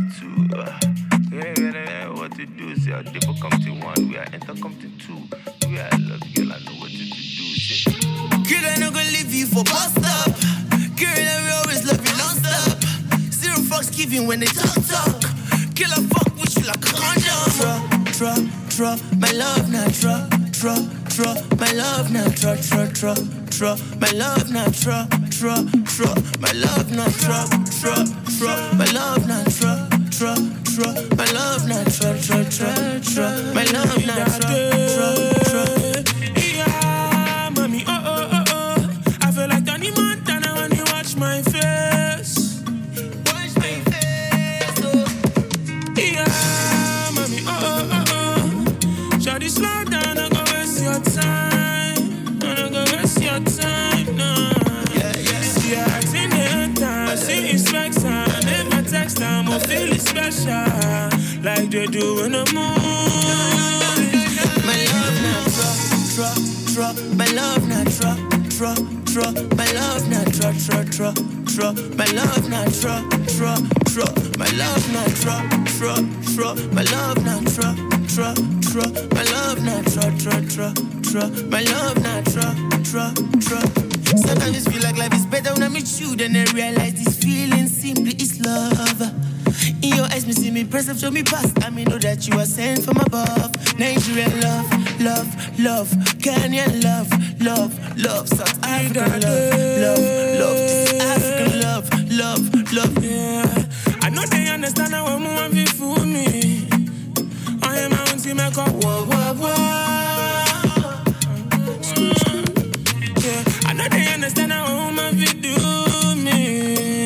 two. What to do? Say I dip come to one. We are enter come to two. We are love girl. I know what to do. Say. Girl, I no gonna leave you for bust up. Girl, I will always love you non-stop. Zero fucks giving when they talk. Girl, I fuck with you like a condom. Tra, my love not tra. My love not tra. My love not tra. My love not tra. My love not tra. My love not tra. My love not tra. Yeah, mommy, oh. I feel like Danny Montana when you watch my face. Watch my face, oh. Yeah, mommy, oh. Shawty, slow down, I'm gonna waste your time. I'm gonna waste your time, no. Yeah. See, I seen the time, see it's specs time. If I text time, I'll feel it special. Like they do in the moon. My love not tra. My love not tra. My love not tra. My love not tra. My love not tra. My love not tra. My love not tra. My love not tra. Sometimes I just feel like life is better when I meet you. Then I realize this feeling simply is love. In your eyes, me see me press up, show me past. I mean, know that you are sent from above. Nigerian love. Kenyan love. South African love. African love. Yeah, I know they understand how I'm moving for me. I am out to make a wah. Yeah, I know they understand how I'm moving do me.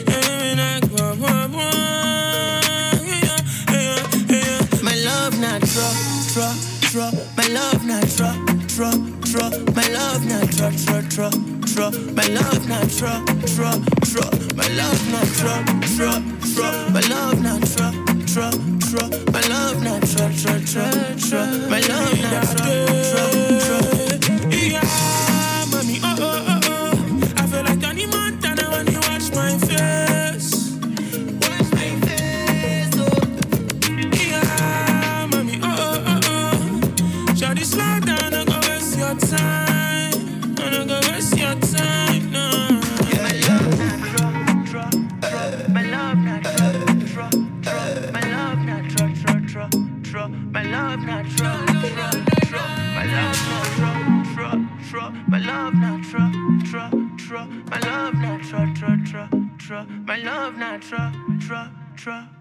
My love not tra. My love not tra. My love not tra. My love not tra. My love not tra. My love not tra. My love not tra. My love not tra. Yeah, mommy, oh. I feel like Danny Montana when you watch my face. Watch my face, oh. Yeah, mommy, oh. Shawty, slow down, I'm gonna waste your time. I'm gonna waste your time, no. My love not tra. My love not tra. My love not tra. My love not tra. My love not tra. My love not tra. My love not tra. My love not tra.